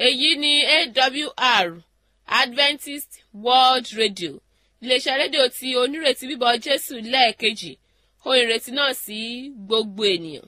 èyí ni AWR Adventist World Radio iléeṣẹ́ rédíò tí onírètí bíbọ̀ Jésù lẹ́ẹ̀kejì ohun ìrètí náà sí gbogbo ènìyàn.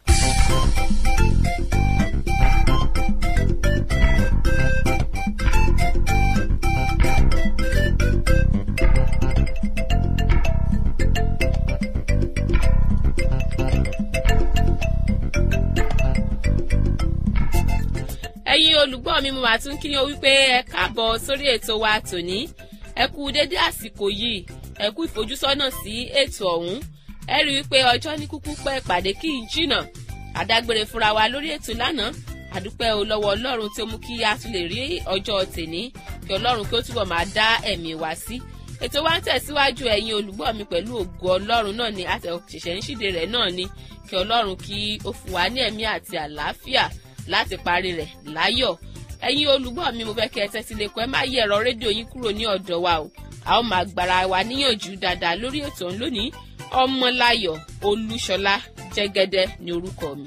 ẹ̀yin olùgbọ́ mi mo máa tún kí yín wípé ẹ káàbọ̀ sórí ètò wa tòní ẹ kú dédé àsìkò yìí ẹ kú ìfojúsọ́nà sí ètò ọ̀hún ẹ rí wípé ọjọ́ ní kúkú pẹ́ ìpàdé kì í jìnnà àdágbére fúnra wa lórí ètò lánàá àdúpẹ́ o lọ́wọ́ Ọlọ́run tí ó mú kí a tún lè rí ọjọ́ tèní kí Ọlọ́run kí ó túbọ̀ máa dá ẹ̀mí wa sí ètò wa ń tẹ̀síwájú ẹ̀yin olùgbọ́ mi pẹ̀lú ògo Ọlọ́run náà ni àtẹ̀ṣẹ̀ṣẹ̀ ń ṣíde rẹ̀ náà ni kí Ọlọ́run kí ó fún wa ní ẹ̀mí àti àlàáfíà láti parí rẹ̀ láyọ̀ ẹ̀yin olùgbọ́ mi mo fẹ́ kí ẹ tẹ́tí lẹ́kọ̀ọ́ ẹ má yí ẹ̀rọ rédíò yín kúrò ní ọ̀dọ̀ wa o a ó máa gbára wa níyànjú dáadáa lórí ètò ọ̀hún lónìí Ọmọláyọ̀ Olúṣọlá Jẹ́gẹ́dẹ́ ní orúkọ mi.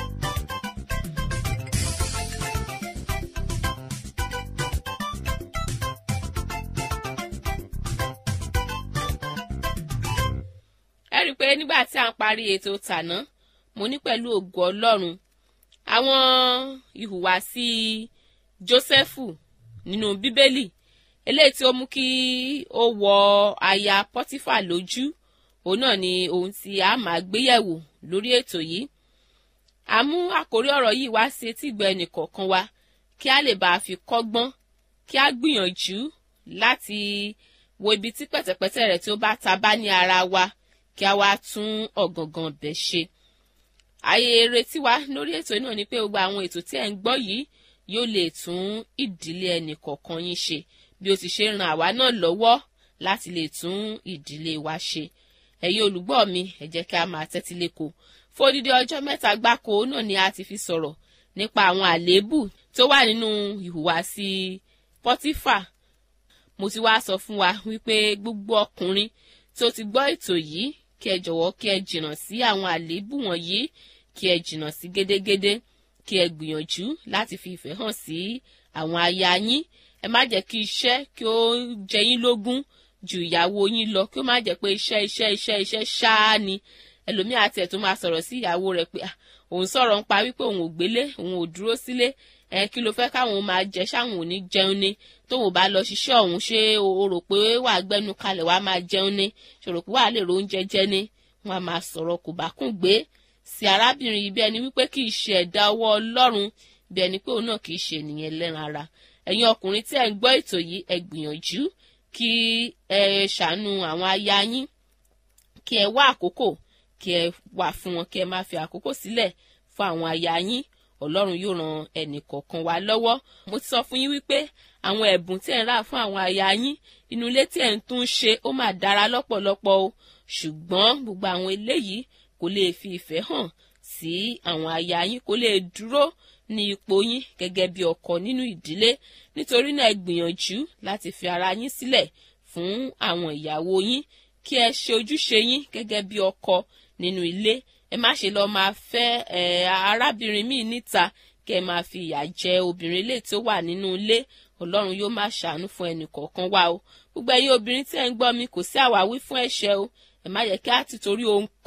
ẹ rí i pé nígbà tí a ń parí ètò tàná mo ní pẹ̀lú ògo Ọlọ́run àwọn ìhùwàsí Jósẹ́fù nínú Bíbélì eléyìí tí ó mú kí ó wọ aya Pọ́tífà lójú òun náà ni ohun tí a máa gbéyẹ̀wò lórí ètò yìí a mú àkórí ọ̀rọ̀ yìí wá sí etí ìgbọ́ ẹnìkọ̀ọ̀kan wa kí a lè bá a fi kọ́gbọ́n kí a gbìyànjú láti wo ibi tí pẹ̀tẹ̀pẹ̀tẹ̀ rẹ̀ tí ó bá ta bá ní ara wa kí a wá tún ọ̀gàngàn bẹ̀ ṣe àyè retí wa lórí ètò náà ni pé gbogbo àwọn ètò tí ẹ̀ ń gbọ́ yìí yóò lè tún ìdílé ẹnì kọ̀ọ̀kan yín ṣe bí ó ti ṣe ràn àwa náà lọ́wọ́ láti lè tún ìdílé wa ṣe ẹ̀yin olùgbọ́ mi ẹ jẹ́ kí a máa tẹ́tí lẹ́kọ̀ọ́ fódìdí ọjọ́ mẹ́ta gbáko náà ni a ti fi sọ̀rọ̀ nípa àwọn àléébù tó wà nínú ìhùwàsí Pọ́tífà mo ti wá sọ fún wa wípé gbogbo ọkùnrin tó ti gbọ́ ètò yìí kí ẹ jọ̀wọ́ kí ẹ jìnnà sí àwọn àléébù wọ̀nyí kí ẹ jìnnà sí gédégédé kí ẹ gbìyànjú láti fi ìfẹ́ hàn sí àwọn aya yín ẹ má jẹ́ kí iṣẹ́ kí ó jẹ yín lógún ju ìyàwó yín lọ kí ó má jẹ́ pé iṣẹ́ ṣáá ni ẹlòmíà àti ẹ̀ tó máa sọ̀rọ̀ sí ìyàwó rẹ̀ pé òun sọ̀rọ̀ ń pa wípé òun ò gbélé òun ò dúró sílé kí ló fẹ́ káwọn máa jẹ ṣáwọn ò ní jẹun ni tóun bá lọ ṣiṣẹ́ ọ̀hún ṣé o rò pé wà á gbẹ́nu kalẹ̀ wà á máa jẹun ni ṣòro pé wà á lè ro oúnjẹ jẹ ni wọn á máa sọ̀rọ̀ kò bá kùn gbé sí arábìnrin yìí bí ẹni wípé kì í ṣe ẹ̀dá ọwọ́ Ọlọ́run bí ẹni pé òun náà kì í ṣe ènìyàn ẹlẹ́ran ara ẹ̀yin ọkùnrin tí ẹ̀ ń gbọ́ ètò yìí ẹ gbìyànjú kí ẹ ṣàánú àwọn aya yín kí ẹ wá àkókò kí ẹ wà fún wọn kí ẹ má fi àkókò sílẹ̀ fún àwọn aya yín Ọlọ́run yóò ran ẹnì kọ̀ọ̀kan wa lọ́wọ́ mo ti sọ fún yín wípé àwọn ẹ̀bùn tí ẹ̀ ń rà fún àwọn aya yín inú ilé tí ẹ̀ ń tún ṣe ó máa dára lọ́pọ̀lọpọ̀ o ṣùgbọ́n gbogbo àwọn eléyìí kò lè fi ìfẹ́ hàn sí àwọn aya yín kò lè dúró ní ipò yín gẹ́gẹ́ bí ọkọ nínú ìdílé nítorí náà ẹ gbìyànjú láti fi ara yín sílẹ̀ fún àwọn ìyàwó yín kí ẹ ṣe ojúṣe yín gẹ́gẹ́ bí ọkọ nínú ilé ẹ má ṣe lọ máa fẹ́ arábìnrin míì níta kí ẹ máa fi ìyà jẹ obìnrin ilé tí ó wà nínú ilé Ọlọ́run yóò máa ṣàánú fún ẹnì kọ̀ọ̀kan wa o gbogbo ẹ̀yin obìnrin tí ẹ̀ ń gbọ́ mi kò sí àwáwí fún ẹ̀ṣẹ̀ o ẹ má jẹ́ kí á ti torí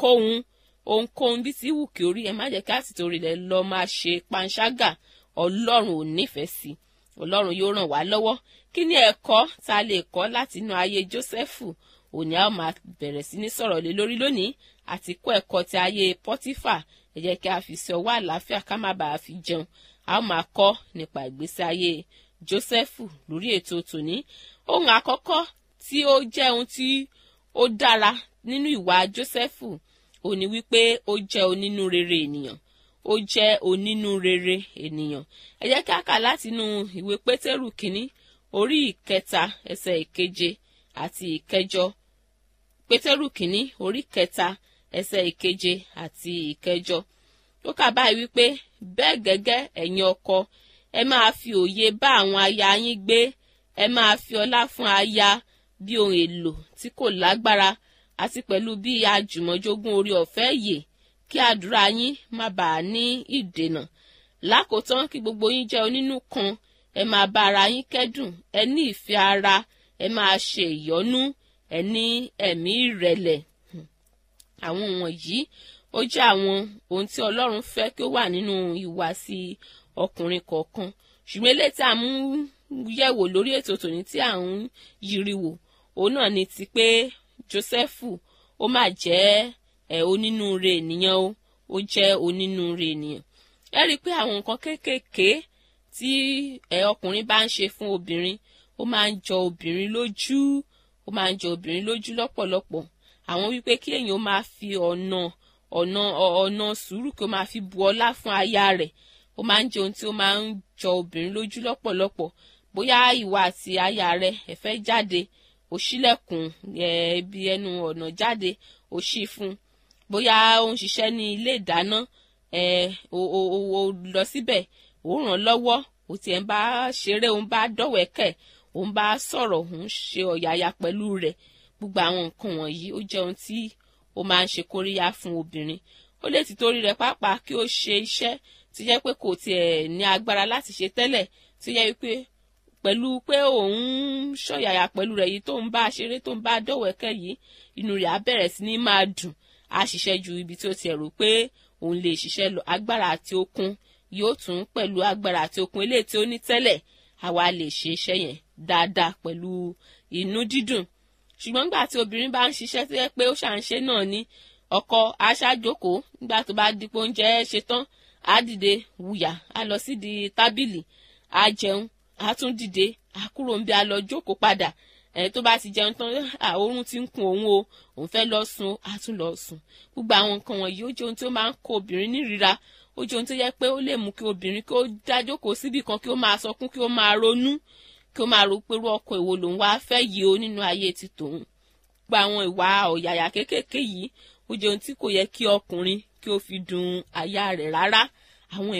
ohunkóhun bí ti wù kí orí ẹ má jẹ́ kí á ti torí rẹ̀ lọ máa ṣe panṣágà Ọlọ́run ò nífẹ̀ẹ́ sí Ọlọ́run yóò ràn wá lọ́wọ́ kí ni ẹ̀kọ́ tá a lè kọ́ láti inú ayé Jósẹ́fù òní a ó máa bẹ̀rẹ̀ sí ní sọ̀rọ̀ lé lórí lónìí àti kọ́ ẹ̀kọ́ ti ayé Pọ́tífà ẹ jẹ́ kí a fi sí ọwọ́ àlàáfíà ká má bàa fi jẹun a ó máa kọ́ nípa ìgbésí ayé Jósẹ́fù lórí ètò tòní ohun àkọ́kọ́ tí ó jẹ́ ohun tí ó dára nínú ìwà Jósẹ́fù ó ní wípé ó jẹ́ onínúrere ènìyàn ó jẹ́ onínúrere ènìyàn ẹ jẹ́ kí a kà látinú ìwé Pétérù kínní orí 3 ẹsẹ̀ 7 àti 8 Pétérù kínní orí 3 ẹsẹ̀ 7 àti 8 ó kà báyìí wípé bẹ́ẹ̀ gẹ́gẹ́ ẹ̀yin ọkọ ẹ máa fi òye bá àwọn aya yín gbé ẹ máa fi ọlá fún aya bí ohun èlò tí kò lágbára àti pẹ̀lú bí àjùmọ̀jogún oore ọ̀fẹ́ yè kí àdúrà yín má bàa ní ìdènà lákòótán kí gbogbo yín jẹ́ onínú kan, ẹ máa bá ara yín kẹ́dùn, ẹ ní ìfẹ́ ara, ẹ máa ṣe ìyọ́nú, ẹ ní ẹ̀mí ìrẹ̀lẹ̀. Àwọn wọ̀nyí ó jẹ́ àwọn ohun tí Ọlọ́run fẹ́ kí ó wà nínú ìhùwàsí ọkùnrin kọ̀ọ̀kan. Ṣùgbọ́n eléyìí tí a mú yẹ̀wò lórí ètò tòní tí à ń yiri wò, òun náà ni ti pé Jósẹ́fù ó máa jẹ́ onínúure ènìyàn o, ó jẹ́ onínúure ènìyàn. Ẹ rí i pé àwọn nǹkan kéékèèké tí ọkùnrin bá ń ṣe fún obìnrin, ó máa ń jọ obìnrin lójú, ó máa ń jọ obìnrin lójú lọ́pọ̀lọpọ̀. Àwọn wípé kí èèyàn máa fi ọ̀nà sùúrù kí ó máa fi bu ọlá fún aya rẹ̀, ó máa ń jẹ ohun tí ó máa ń jọ obìnrin lójú lọ́pọ̀lọpọ̀. Bóyá ìwọ àti aya rẹ̀ ẹ fẹ́ jáde, ó ṣílẹ̀kùn ibi ẹnu ọ̀nà jáde, ó ṣí fún. Bóyá ó ń ṣiṣẹ́ ní ilé ìdáná, ó lọ síbẹ̀, ó ràn lọ́wọ́, ó tiẹ̀ ń bá ṣeré, ó ń bá dọ̀wẹ́kẹ̀, ó ń bá sọ̀rọ̀, ó ń ṣe ọ̀yàyà pẹ̀lú rẹ̀. Gbogbo àwọn nǹkan wọ̀nyí ó jẹ́ ohun tí ó máa ń ṣe kóríyá fún obìnrin. Ó lè ti torí rẹ̀ pàápàá kí ó ṣe iṣẹ́ tí jẹ́ pé kò tiẹ̀ ní agbára láti ṣe tẹ́lẹ̀, tí jẹ́ wípé pẹ̀lú pé òun ṣọ̀yàyà pẹ̀lú rẹ̀ yìí tó ń bá ṣeré, tó ń bá dọ̀wẹ́kẹ̀ yìí, inú rẹ̀ á bẹ̀rẹ̀ sí ní máa dùn, á ṣiṣẹ́ ju ibi tí ó ti rò pé òun lè ṣiṣẹ́ lọ. Agbára àti okun yóò tún pẹ̀lú agbára àti okun eléyìí tí ó ní tẹ́lẹ̀, àwa lè ṣe iṣẹ́ yẹn dáadáa pẹ̀lú inú dídùn. Ṣùgbọ́n nígbà tí obìnrin bá ń ṣiṣẹ́ tó yẹ pé ó ṣàǹṣe náà ni, ọkọ aṣáájókòó nígbà tó bá di pé oúnjẹ ṣe tán, á dìde wùyà, á lọ sídìí tábìlì, á jẹun, á tún dìde, á kúrò níbi, á lọ jókòó padà. Tó bá ti jẹun tán, oorun ti ń kun òun o, òun fẹ́ lọ sùn, á tún lọ sùn. Gbogbo àwọn nǹkan wọ̀nyí ó jẹ́ ohun tí ó máa ń kó obìnrin nírira, ó jẹ́ ohun tó yẹ pé ó lè mú kí obìnrin kí ó dájókòó síbì kan, kí ó máa sọkún, kí ó máa ronú, kí ó máa rò pé irú ọkọ èwo lòun wá fẹ́ yìí o nínú ayé ti tòun. Gbogbo àwọn ìwà ọ̀yàyà kéékèèké yìí ó jẹ́ ohun tí kò yẹ kí ọkùnrin kí ó fi dùn aya rẹ̀ rárá. Àwọn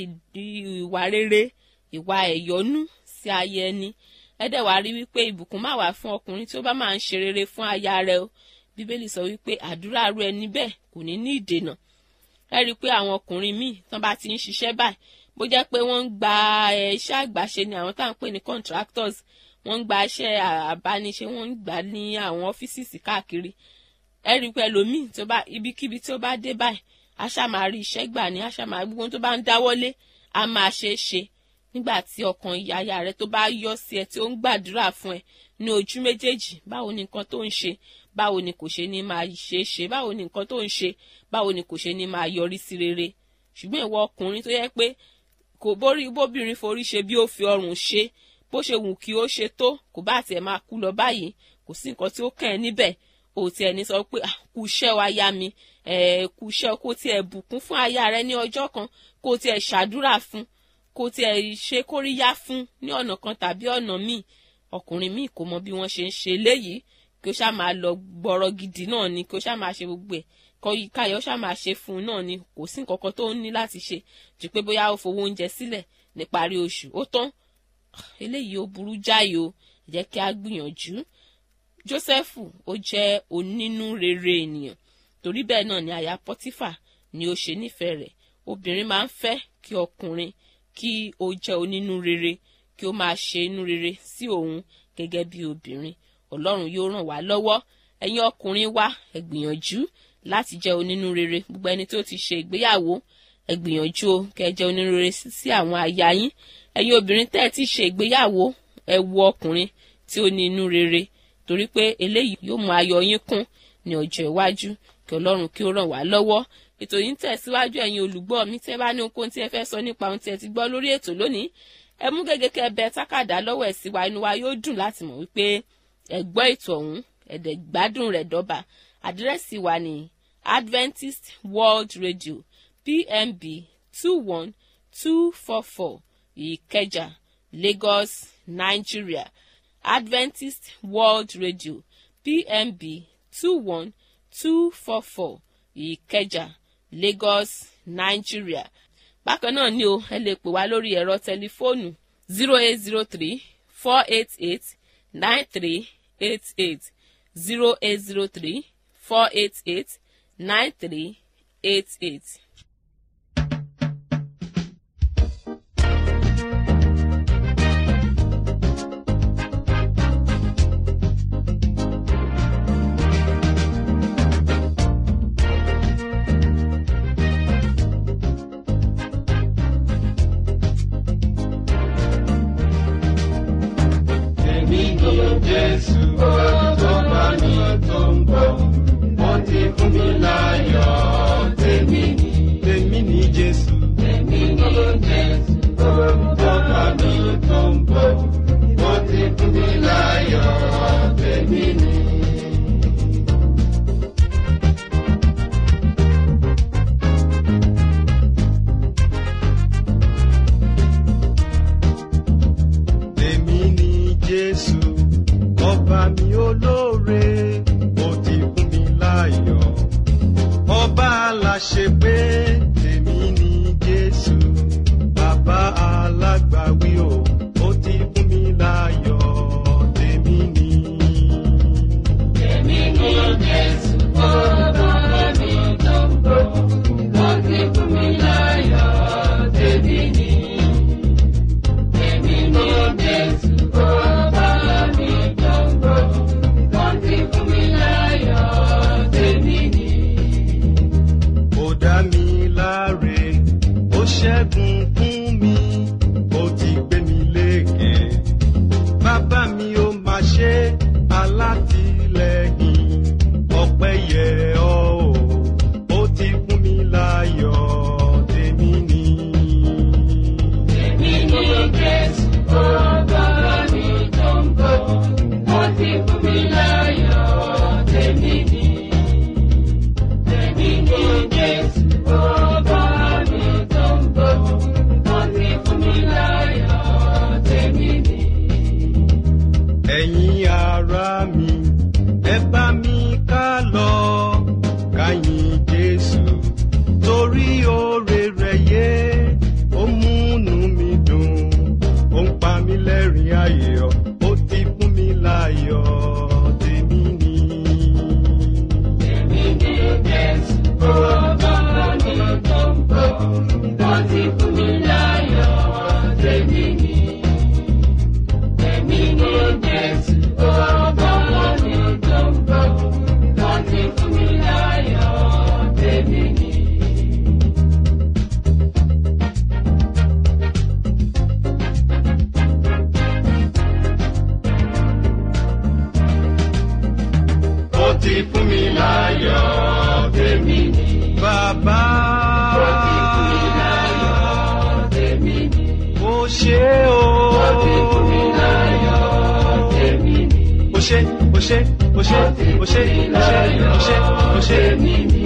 ìwà rere, ìwà ẹ̀yọ́nú sí aya ẹni. Ẹ dẹ̀ wá rí wípé ìbùkún máa wà fún ọkùnrin tí ó bá máa ń ṣe rere fún aya rẹ̀ o. Bíbélì sọ wípé àdúrà rú ẹni bẹ́ẹ̀ kò ní ní ìdènà. Ẹ rí i pé àwọn ọkùnrin míì tán bá ti ń ṣiṣẹ́ báyìí, bó jẹ́ pé wọ́n ń gba iṣẹ́ àgbàṣe ni àwọn tá à ń pè ní contractors, wọ́n ń gba iṣẹ́ àbániṣe, wọ́n ń gbà ní àwọn ọ́fíìsì káàkiri. Ẹ rí i pé ẹlòmíì tó bá ibikíbi tí ó bá dé báyìí, a ṣáà máa rí iṣẹ́ gbà ní, a ṣáà máa gbogbo tó bá ń dáwọ́lé, a máa ṣe é ṣe. Nígbà tí ọkàn ìyá rẹ tó bá yọ sí ẹ, tí ó ń gbàdúrà fún ẹ ní ojú méjèèjì, báwo ni nǹkan tó ń ṣe, báwo ni kò ṣe ní máa ṣe é ṣe, báwo ni nǹkan tó ń ṣe, báwo ni kò ṣe ní máa yọrí sí rere. Ṣùgbọ́n ìwọ ọkùnrin tó yẹ pé kò bóbìnrin forí ṣe bí ó fi ọrùn ṣe, bó ṣe wù kí ó ṣe tó, kò bá tiẹ̀ máa kú lọ báyìí, kò sí nǹkan tí ó kàn ẹ́ níbẹ̀. Ó tiẹ̀ ní sọ pé kú iṣẹ́ o aya mi, kú iṣẹ́, kó tiẹ̀ bùkún fún aya rẹ ní ọjọ́ kan, kó tiẹ̀ ṣàdúrà fún, kó tiẹ̀ ṣe kóríyá fún ní ọ̀nà kan tàbí ọ̀nà míì. Ọkùnrin míì kò mọ bí wọ́n ṣe ń ṣe léyìí, kí ó ṣáà máa lọ gbọ́rọ̀ gidi náà ni, kí ó ṣáà máa ṣe gbogbo ẹ̀, káyọ̀ ṣáà máa ṣe fún un náà ni. Kò sí nǹkan kan tó ń ní láti ṣe jù pé bóyá ó fowó oúnjẹ sílẹ̀ níparí oṣù, ó tán. Eléyìí ó burú jáì o, jẹ́ kí a gbìyànjú. Jósẹ́fù ó jẹ́ onínú rere ènìyàn, torí bẹ́ẹ̀ náà ni aya Pọ́tífà ni ó ṣe nífẹ̀ẹ́ rẹ̀. Obìnrin máa ń fẹ́ kí ọkùnrin kí ó jẹ́ onínú rere, kí ó máa ṣe inú rere sí òun gẹ́gẹ́ bí obìnrin. Ọlọ́run yóò ràn wá lọ́wọ́. Ẹ̀yin ọkùnrin wa, ẹ gbìyànjú láti jẹ́ onínú rere. Gbogbo ẹni tó ti ṣe ìgbéyàwó, ẹ gbìyànjú o kẹ́ jẹ́ onínú rere sí àwọn aya yín. Ẹ̀yin obìnrin tẹ́ ẹ ti ṣe ìgbéyàwó, ẹ wo ọkùnrin tí ó ní inú rere, torí pé eléyìí yóò mú ayọ̀ yín kún ní ọjọ́ iwájú. Kí Ọlọ́run kí ó ràn wá lọ́wọ́. Ètò yìí ń tẹ̀síwájú. Ẹ̀yin olùgbọ́ mi, tẹ́ bá ní ohunkóhun tí ẹ fẹ́ sọ nípa ohun tí ẹ ti gbọ́ lórí ètò lónìí, ẹ mú gègé kẹ́ bẹ tákàdá lọ́wọ́ ẹ̀ sí wa. Inú wa yóò dùn láti mọ̀ wípé ẹ gbọ́ ètò ọ̀hún, ẹ dẹ̀ gbádùn rẹ̀ dọ́ba. Àdírẹ́sì wa ni Adventist World Radio, PMB 21244, Ìkẹjà, Lagos, Nigeria. Adventist World Radio, PMB 21244, Ìkẹjà, Lagos, Nigeria. Bákan náà ni o, ẹ lè pè wá lórí ẹ̀rọ tẹlifóònù 0803 488 9388, 0803 488 9388. ó ṣẹ́gun fún mi, ó ti gbé mi lékè. Bàbá mi ó máa ṣe alátìlẹ́yìn, ọpẹ́ yẹ ọ́ o, ó ti fún mi láyọ̀, tèmi ni. Tèmi ni Jésù, ọba mi tó ń bọ̀, ó ti fún mi láyọ̀, tèmi ni. Tèmi ni Jésù, ọba mi tó ń bọ̀, ó ti fún mi láyọ̀, tèmi ni. Ẹ̀yin ará mi, ẹ bá mi ká lọ, ká yìn Jésù, torí oore rẹ̀ yé, ó múnú mi dùn, ó ń pa mí lẹ́rìn ayọ̀, ó ti fún mi láyọ̀, tèmi ni. Tèmi ni Jésù, ọba mi tó ń bọ̀, ó ti fún mi láyọ̀, tèmi ni. Tèmi ni Jésù, ọba mi tó ń bọ̀, ó ti fún mi láyọ̀, tèmi ni. Ó ti fún mi láyọ̀, tèmi ni. Bàbá Ó ti fún mi láyọ̀, tèmi ni. ó ṣé o. Ó ti fún mi láyọ̀, tèmi ni. Ó ṣé, ó ṣé, ó ṣé, ó ṣé, ó ṣé, ó ṣé, ó ṣé. Tèmi ni.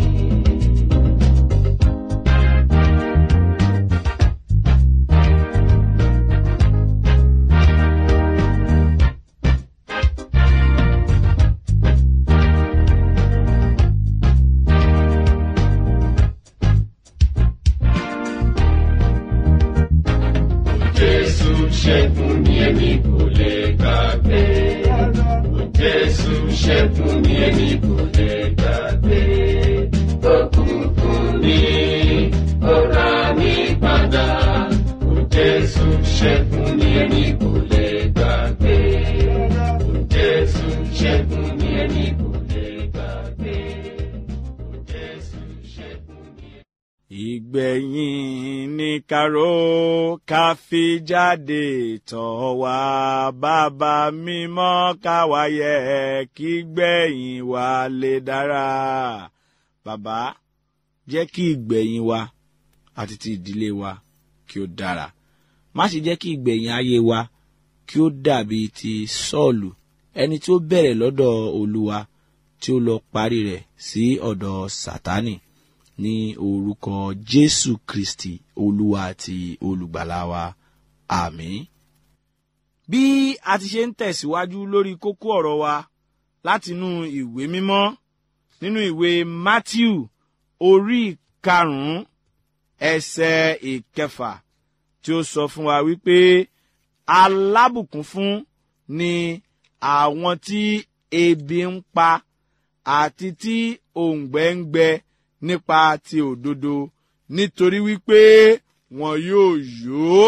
Jésù ṣẹ́gun mi, èmi kò lè gbàgbé. Jésù ṣẹ́gun mi, èmi kò lè gbàgbé. Ó kú fún mi, ó rà mí padà. Jésù ṣẹ́gun mi, èmi kò lè gbàgbé. Jésù ṣẹ́gun mi, èmi kò lè gbàgbé. Jésù ṣẹ́gun mi. Ìgbẹ̀yìn ní káró ká fi jáde tọ̀ wá, bàbá mímọ́ káwáyé kí gbẹ̀yìn wa lè dára. Bàbá, jẹ́ kí ìgbẹ̀yìn wa àti ti ìdílé wa kí ó dára. Má ṣe jẹ́ kí ìgbẹ̀yìn ayé wa kí ó dàbí ti Sọ́ọ̀lù, ẹni tí ó bẹ̀rẹ̀ lọ́dọ̀ Olúwa tí ó lọ parí rẹ̀ sí ọ̀dọ̀ Sátánì. Ní orúkọ Jésù Kristi, Olúwa àti Olùgbàlà wa. Àmín. Bí a ti ṣe ń tẹ̀síwájú lórí kókó ọ̀rọ̀ wa látinú ìwé mímọ́, nínú ìwé Mátíù orí 5 ẹsẹ̀ 6 tí ó sọ fún wa wípé alábùkún fún ni àwọn tí ebi ń pa àti tí òǹgbẹ ń gbẹ nípa ti òdodo, nítorí wípé wọn yóò yó.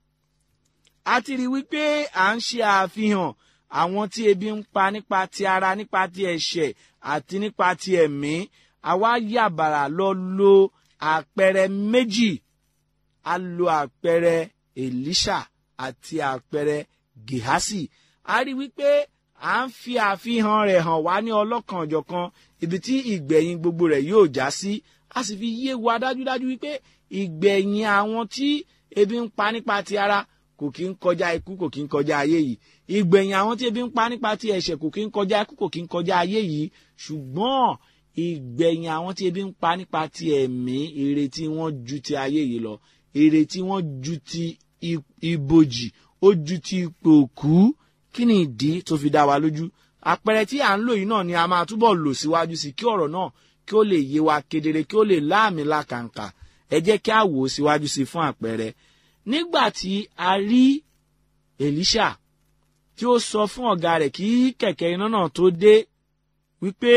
A ti rí wípé à ń ṣe àfihàn àwọn tí ebi ń pa nípa ti ara, nípa ti ẹ̀ṣẹ̀ àti nípa ti ẹ̀mí. Àwa yàbàrà lọ lo àpẹẹrẹ méjì. A lo àpẹẹrẹ Èlíṣà àti àpẹẹrẹ Gèhásì. A rí wípé à ń fi àfihàn rẹ̀ hàn wá ní ọlọ́kan-ò-jọ̀kan ibi tí ìgbẹ̀yìn gbogbo rẹ̀ yóò já sí. A sì fi yé wa dájúdájú wípé ìgbẹ̀yìn àwọn tí ebi ń pa nípa ti ara kò kí ń kọjá ikú, kò kí ń kọjá ayé yìí. Ìgbẹ̀yìn àwọn tí ebi ń pa nípa ti ẹ̀ṣẹ̀ kò kí ń kọjá ikú, kò kí ń kọjá ayé yìí. Ṣùgbọ́n ìgbẹ̀yìn àwọn tí ebi ń pa nípa ti ẹ̀mí, ìrètí wọn ju ti ayé yìí lọ. Ìrètí wọn ju ti ibojì, ó ju ti ipò òkú. Kí ni ìdí tó fi dá wa lójú? Àpẹẹrẹ tí à ń lò yìí náà ni a máa túbọ̀ lò síwájú sí kí ọ̀rọ̀ náà kí ó lè yé wa kedere, kí ó lè láàmì lákàǹkà. Ẹ jẹ́ kí a wò ó síwájú sí fún àpẹẹrẹ. Nígbà tí a rí Èlíṣà tí ó sọ fún ọ̀gá rẹ̀ kí kẹ̀kẹ́ iná náà tó dé wípé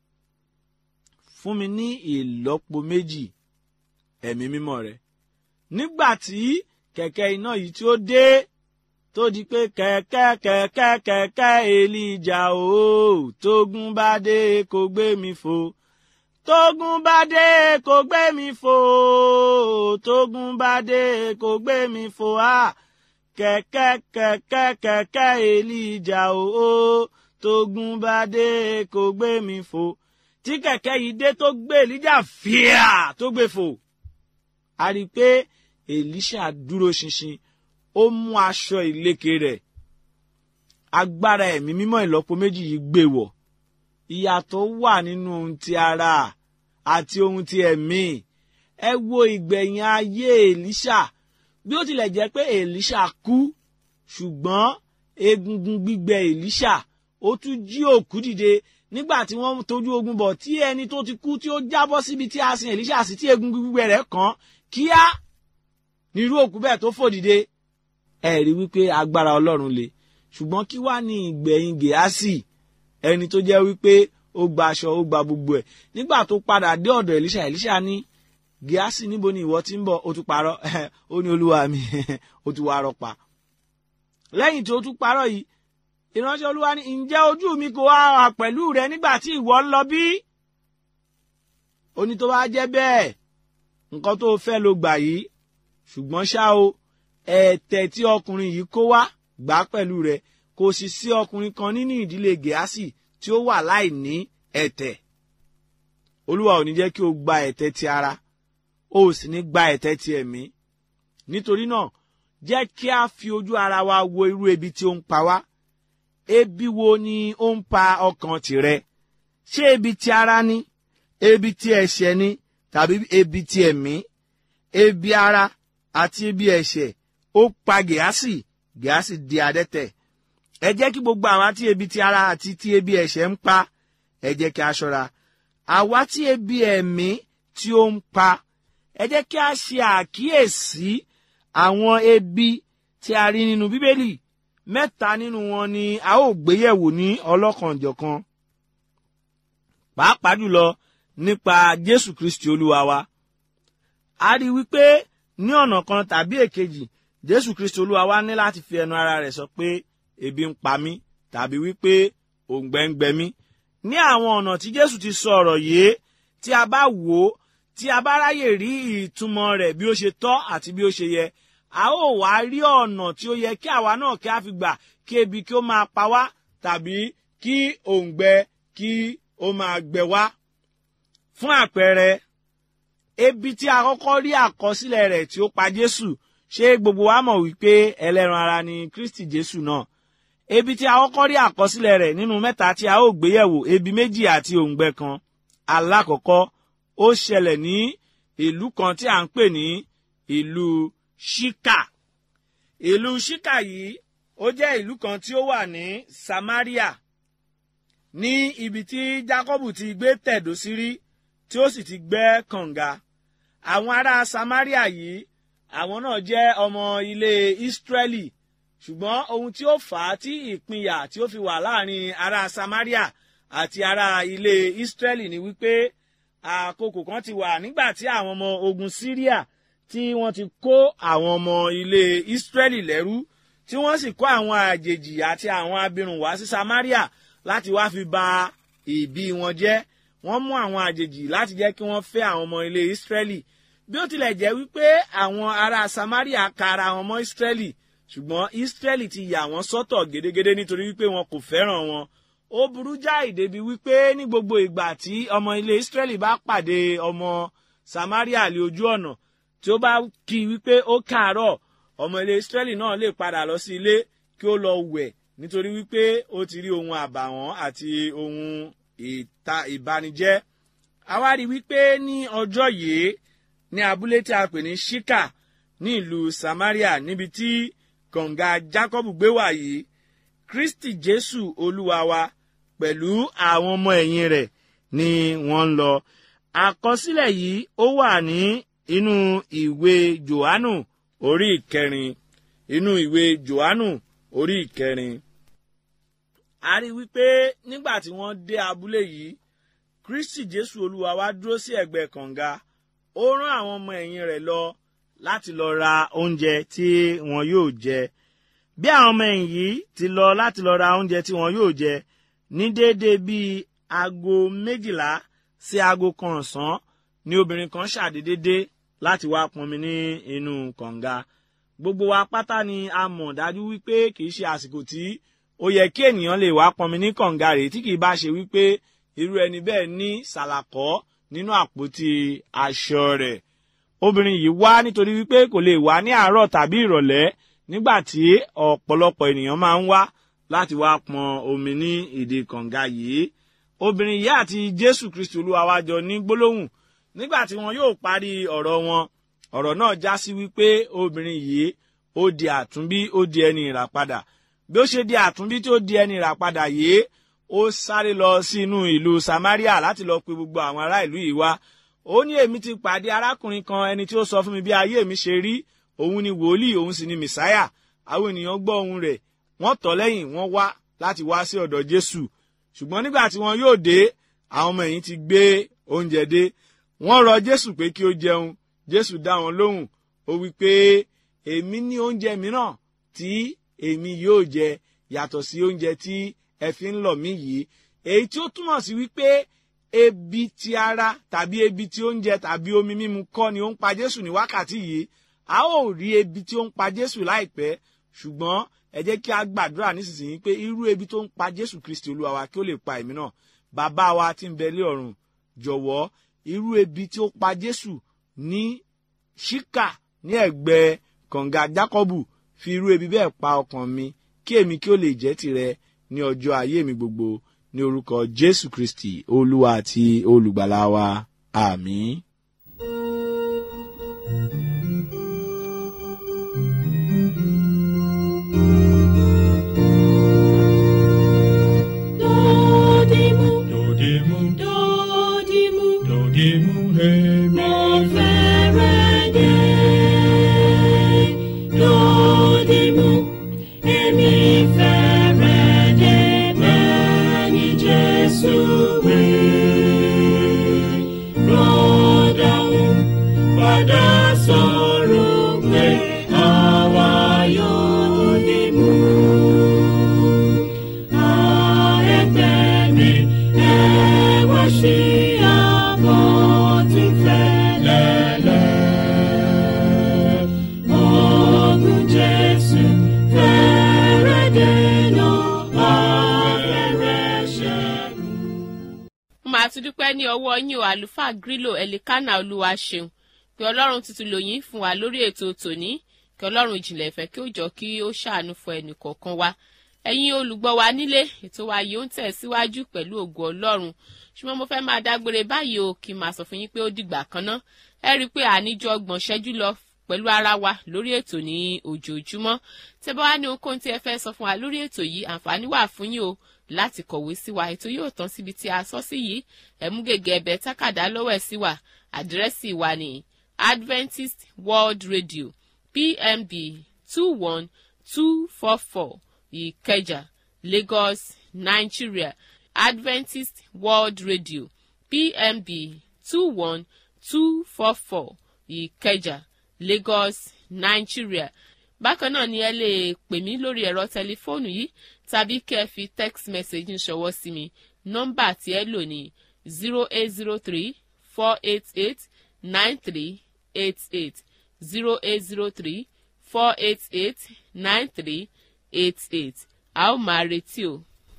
fún mi ní ìlọ́po méjì ẹ̀mí mímọ́ rẹ̀. Nígbà tí kẹ̀kẹ́ iná yìí tí ó dé tó di pé kẹ̀kẹ́ Èlíjà o, tógun bá dé kó gbé mi fò. tógun bá dé kò gbé mi fò, tógun bá dé kò gbé mi fò, kẹ̀kẹ́ Èlíjà o, tógun bá dé kò gbé mi fò. Tí kẹ̀kẹ́ yìí dé tó gbé Èlíjà fíà tó gbé fò, a rí i pé Èlíṣà dúró ṣinṣin, ó mú aṣọ ìlékè rẹ̀, agbára ẹ̀mí mímọ́ ìlọ́po méjì yìí gbé wọ̀. Ìyàtọ̀ wà nínú ohun ti ara àti ohun ti ẹ̀mí. Ẹ wo ìgbẹ̀yìn ayé Èlíṣà. Bí ó tilẹ̀ jẹ́ pé Èlíṣà kú, ṣùgbọ́n egungun gbígbẹ Èlíṣà ó tún jí òkú dìde nígbà tí wọ́n tójú ogun bọ̀, tí ẹni tó ti kú tí ó jábọ́ síbi tí a sin Èlíṣà sí, tí egungun gbígbẹ rẹ̀ kàn kíá nírú òkú bẹ́ẹ̀ tó fò dìde. Ẹ rí wípé agbára Ọlọ́run le. Ṣùgbọ́n kí wá ní ìgbẹ̀yìn Gèásì, ẹni tó jẹ́ wípé ó gba aṣọ, ó gba gbogbo ẹ̀. Nígbà tó padà dé ọ̀dọ̀ Èlíṣà, Èlíṣà ní, Gèásì, níbo ni ìwọ ti ń bọ̀? Ó tún parọ́. Ó ní, olúwa mi, ó tún wá rọpa. Lẹ́yìn tí ó tún parọ́ yìí, ìránṣẹ́ Olúwa ní, ǹjẹ́ ojú mi kò wá pẹ̀lú rẹ nígbà tí ìwọ ń lọ bí? Ó ní, tó bá jẹ́ bẹ́ẹ̀, nǹkan tó fẹ́ ló gbà yìí. Ṣùgbọ́n ṣá o, ẹ̀tẹ̀ tí ọkùnrin yìí kó wá gbà pẹ̀lú rẹ̀. Kò sì sí ọkùnrin kan nínú ìdílé Gèásì tí ó wà láì ní ẹ̀tẹ̀. Olúwa ò ní jẹ́ kí o gba ẹ̀tẹ̀ ti ara, o sì ní gba ẹ̀tẹ̀ ti ẹ̀mí. Nítorí náà, jẹ́ kí a fi ojú ara wa wo irú ebi tí ó ń pa wá. Ebi wo ni ó ń pa ọkàn tìrẹ? Ṣé ebi ti ara ni? Ebi ti ẹ̀ṣẹ̀ ni? Tàbí ebi ti ẹ̀mí? Ebi ara àti ebi ẹ̀ṣẹ̀ ó pa Gèásì, Gèásì di adẹ́tẹ̀. Ẹ jẹ́ kí gbogbo àwa tí ebi ti ara àti ti ebi ẹ̀ṣẹ̀ ń pa, ẹ jẹ́ kí a ṣọ́ra. Àwa tí ebi ẹ̀mí tí ó ń pa, ẹ jẹ́ kí a ṣe àkíyèsí àwọn ebi tí a rí nínú Bíbélì. 3 nínú wọn ni a ó gbéyẹ̀wò ní ọlọ́kanòjọ̀kan, pàápàá jùlọ nípa Jésù Kristi Olúwa wa. A rí wípé ní ọ̀nà kan tàbí èkejì, Jésù Kristi Olúwa wa ní láti fi ẹnu ara rẹ̀ sọ pé ebi ń pa mí, tàbí wípé òǹgbẹ ń gbẹ mí. Ní àwọn ọ̀nà tí Jésù ti sọ ọ̀rọ̀ yìí, tí a bá wò ó, tí a bá ráyè rí ìtumọ̀ rẹ̀ bí ó ṣe tọ́ àti bí ó ṣe yẹ, a ó wá rí ọ̀nà tí ó yẹ kí àwa náà kí a fi gbà kí ebi kí ó máa pa wá, tàbí kí òǹgbẹ kí ó máa gbẹ wá. Fún àpẹẹrẹ, ebi tí a kọ́kọ́ rí àkọsílẹ̀ rẹ̀ tí ó pa Jésù, ṣé gbogbo wa mọ̀ wípé ẹlẹ́ran ara ni Kristi Jésù náà? Ebi tí a kọ́kọ́ rí àkọsílẹ̀ rẹ̀ nínú 3 tí a ó gbéyẹ̀wò, ebi 2 àti òǹgbẹ kan. Alákọ̀ọ́kọ́, ó ṣẹlẹ̀ ní ìlú kan tí a ń pè ní ìlú Ṣíkà. Ìlú Ṣíkà yìí, ó jẹ́ ìlú kan tí ó wà ní Samaria, ní ibi tí Jákọ́bù ti gbé tẹ̀dó sí rí, tí ó sì ti gbẹ́ kànga. Àwọn ará Samaria yìí, àwọn náà jẹ́ ọmọ ilé Ísírẹ́lì. Ṣùgbọ́n ohun tí ó fà á tí ìpínyà tí ó fi wà láàrin ará Samaria àti ará ilé Ísírẹ́lì ni wípé àkókò kan ti wà nígbà tí àwọn ọmọ ogun Síríà tí wọ́n ti kó àwọn ọmọ ilé Ísírẹ́lì lẹ́rú, tí wọ́n sì kó àwọn àjèjì àti àwọn abirùn wá sí Samaria láti wá fi ba ìbí wọn jẹ́. Wọ́n mú àwọn àjèjì láti jẹ́ kí wọ́n fẹ́ àwọn ọmọ ilé Ísírẹ́lì. Bí ó tilẹ̀ jẹ́ wípé àwọn ará Samaria ka ara wọn mọ́ Ísírẹ́lì, ṣùgbọ́n Ísírẹ́lì ti yà wọ́n sọ́tọ̀ gédégédé nítorí wípé wọn kò fẹ́ràn wọn. Ó burú jáì débi wípé ní gbogbo ìgbà tí ọmọ ilé Ísírẹ́lì bá pàdé ọmọ Samaria lé ojú ọ̀nà, tí ó bá kí wípé ó káàárọ̀, ọmọ ilé Ísírẹ́lì náà lè padà lọ sí ilé kí ó lọ wẹ̀, nítorí wípé ó ti rí ohun àbàwọ́n àti ohun ìbanijẹ́. A wá rí wípé ní ọjọ́ yìí, ní abúlé tí a pè ní Ṣíkà ní ìlú Samaria, níbi tí kànga Jákọ́bù gbé wà yìí, Kristi Jésù Olúwa wa pẹ̀lú àwọn ọmọ ẹ̀yìn rẹ̀ ni wọ́n ń lọ. Àkọsílẹ̀ yìí ó wà ní inú ìwé Jòhánù orí 4. Inú ìwé Jòhánù orí 4. A rí wípé nígbà tí wọ́n dé abúlé yìí, Kristi Jésù Olúwa wa dúró sí ẹ̀gbẹ́ kànga. Ó rán àwọn ọmọ ẹ̀yìn rẹ̀ lọ láti lọ ra oúnjẹ tí wọn yóò jẹ. Bí àwọn ọmọ ẹ̀yìn yìí ti lọ láti lọ ra oúnjẹ tí wọn yóò jẹ, ní déédéé bíi aago 12 sí aago kan ọ̀sán ni obìnrin kan ṣàdédé dé láti wá pọnmi ní inú kànga. Gbogbo wa pátá ni a mọ̀ dájú wípé kìí ṣe àsìkò tí ó yẹ kí ènìyàn lè wá pọnmi ní kànga rẹ̀ tí kìí bá ṣe wípé irú ẹni bẹ́ẹ̀ ní sàlàkọ́ nínú àpótí aṣọ rẹ̀. Obìnrin yìí wá nítorí wípé kò lè wá ní àárọ̀ tàbí ìrọ̀lẹ́ nígbà tí ọ̀pọ̀lọpọ̀ ènìyàn máa ń wá láti wá pọn omi ní ìdí kànga yìí. Obìnrin yìí àti Jésù Kristi Olúwa wa jọ ní gbólóhùn. Nígbà tí wọn yóò parí ọ̀rọ̀ wọn, ọ̀rọ̀ náà já sí wípé obìnrin yìí ó di àtúnbí, ó di ẹni ìràpadà. Bí ó ṣe di àtúnbí tí ó di ẹni ìràpadà yìí, ó sáré lọ sí inú ìlú Samaria láti lọ pe gbogbo àwọn ará ìlú yìí wá. Ó ní èmi ti pàdé arákùnrin kan, ẹni tí ó sọ fún mi bí ayé mi ṣe rí. Òun ni wòlíì, òun sì ni Mèsáyà. Àwọn ènìyàn gbọ́ ohùn rẹ̀, wọ́n tọ̀ lẹ́yìn, wọ́n wá láti wá sí ọ̀dọ̀ Jésù. Ṣùgbọ́n nígbà tí wọn yóò dé, àwọn ọmọ ẹ̀yìn ti gbé oúnjẹ dé. Wọ́n rọ Jésù pé kí ó jẹun. Jésù dá wọn lóhùn, ó wí pé èmi ní oúnjẹ mìíràn tí èmi yóò jẹ yàtọ̀ sí oúnjẹ tí ẹ fi ń lọ̀ mí yìí. Èyí tí ó túmọ̀ sí wípé ebi ti ara tàbí ebi ti oúnjẹ tàbí omi mímu kọ́ ni ó ń pa Jésù ní wákàtí yìí. A ó rí ebi tí ó ń pa Jésù láìpẹ́, ṣùgbọ́n ẹ jẹ́ kí a gbàdúrà nísinsìnyí pé irú ebi tó ń pa Jésù Kristi Olúwa wa kí ó lè pa èmi náà. Bàbá wa tí ń bẹ lé ọ̀run, jọ̀wọ́ irú ebi tí ó pa Jésù ní Ṣíkà ní ẹ̀gbẹ́ kànga Jákọ́bù, fi irú ebi bẹ́ẹ̀ pa ọkàn mi kí èmi kí ó lè jẹ́ tìrẹ ní ọjọ́ ayé mi gbogbo, ní orúkọ Jésù Kristi Olúwa àti olùgbàlà wa. Àmín. Àtúndúpẹ́ ní ọwọ́ yín o àlùfáà Grílò Ẹ̀lìkánà Olúwaṣeun pé Ọlọ́run tuntun lòyìn fún wa lórí ètò tòní, kí Ọlọ́run ìjìnlẹ̀ ìfẹ́ kí ó jọ kí ó ṣàánú fún ẹnì kọ̀ọ̀kan wa. Ẹ̀yin olùgbọ́ wa nílé, ètò wa yìí ó ń tẹ̀síwájú pẹ̀lú ògo Ọlọ́run, ṣùgbọ́n mo fẹ́ máa dágbére báyìí o kí n máa sọ fún yín pé ó dìgbà kan ná. Ẹ rí i pé àníjọ 30 ṣẹ́jú lọ pẹ̀lú ara wa lórí ètò ní ojoojúmọ́. Tẹ́ bá wá ní ohunkóhun tí ẹ fẹ́ sọ fún wa lórí ètò yìí, àǹfààní wà fún yín o láti kọ̀wé sí wa. Ètò yóò tán síbi tí a sọ sí yìí. Ẹ mú gègé ẹ̀bẹ̀ tákàdá lọ́wọ́ ẹ̀ sí wa. Àdírẹ́sì wa ní Adventist World Radio, PMB 21244 Ìkẹjà, Lagos, Nigeria. Adventist World Radio, PMB 21244 Ìkẹjà, Lagos, Nigeria. Bákan náà ni ẹ lè pè mí lórí ẹ̀rọ tẹlifóònù yìí tàbí kẹ́ fi text message ń ṣọwọ́ sí mi. Nọ́mbà tí ẹ lò ní 0803 488 9388 0803 488 9388. A ó máa retí o.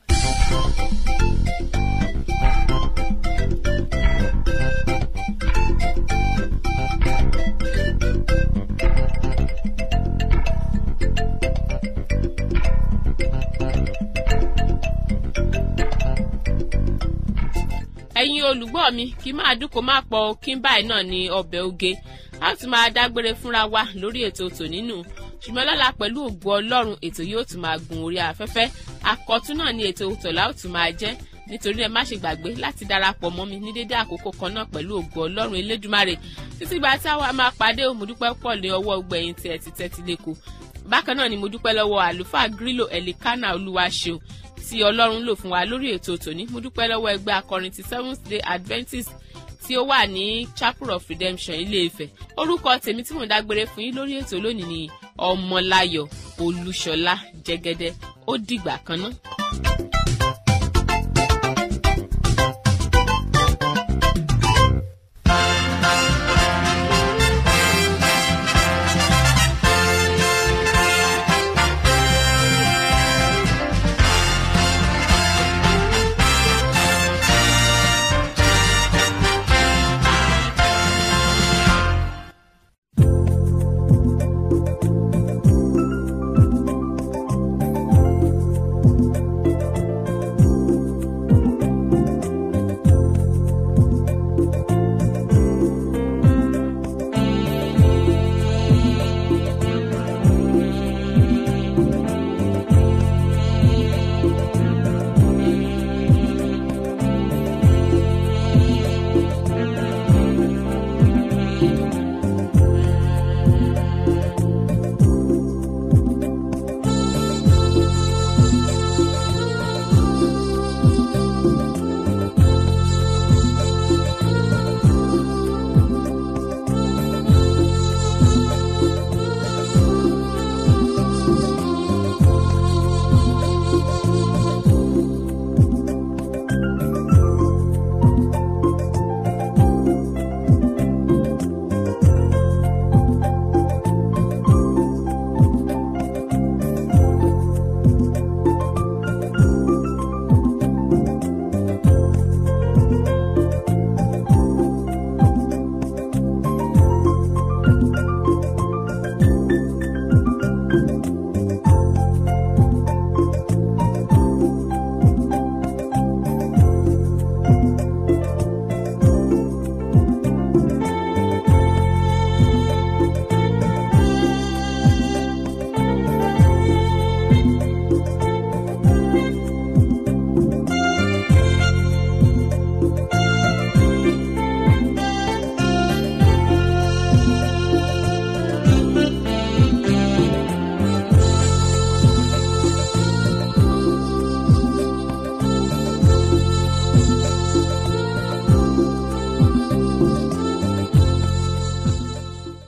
Ẹ̀yin olùgbọ́ mi, kí máa dúkò máa pọ̀ kí n báyìí náà ní ọbẹ̀ oge. A tún máa dágbére fúnra wa lórí ètò tònínú. Ṣùgbọ́n lọ́la pẹ̀lú ògo Ọlọ́run, ètò yóò tún máa gun orí afẹ́fẹ́. Àkọ́tún náà ni ètò tọ̀lá ó tún máa jẹ́. Nítorí ẹ má ṣe gbàgbé láti darapọ̀ mọ́ mi ní dédé àkókò kan náà pẹ̀lú ògo Ọlọ́run Elédùmarè. Títí gbà tí àwa máa pàdé o, mo dúpẹ́ pọ̀ ní ọwọ́ gbẹ̀yìn tí ẹ ti tẹ́tí lẹ́kọ̀ọ́. Bákan náà ni mo dúpẹ́ lọ́wọ́ àlùfáà Grílò Ẹ̀lìkánà Olúwaṣeun tí Ọlọ́run lò fún wa lórí ètò tòní. Mo dúpẹ́ lọ́wọ́ ẹgbẹ́ akọrin ti Seventh Day Adventist tí ó wà ní Chapel of Redemption Ilé-Ifẹ̀. Orúkọ tèmi tí mò ń dágbére fún yín lórí ètò lónìí ni Ọmọláyọ̀ Olúṣọlá Jẹ́gẹ́dẹ́. Ó dìgbà kan náà.